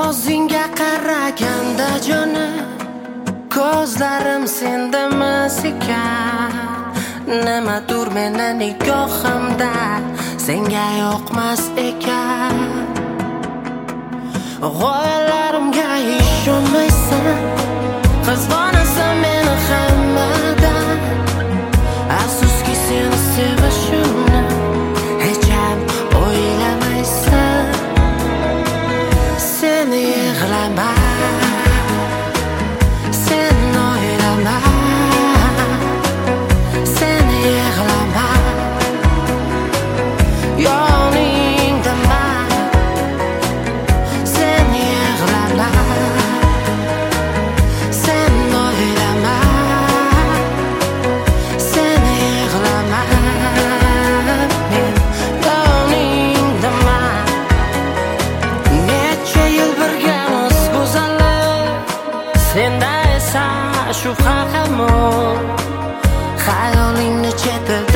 Yuzingga qaraganda jonim, ko'zlarim sendamas ekan. Nimadur meni nigohimda senga yoqmas ekan. G'oyalarimga ishonmaysan, qizg'onasan meni hammadan. Afsuski seni sevishimni hech ham o'ylamaysan. Seni yig'lama, seni o'ylama, seni yig'lama, yoningdaman. Seni yig'lama, seni o'ylama, seni yig'lama, men yoningdaman. Necha yil birgamiz go'zallik, senda esa shu hamon xayolingni chetida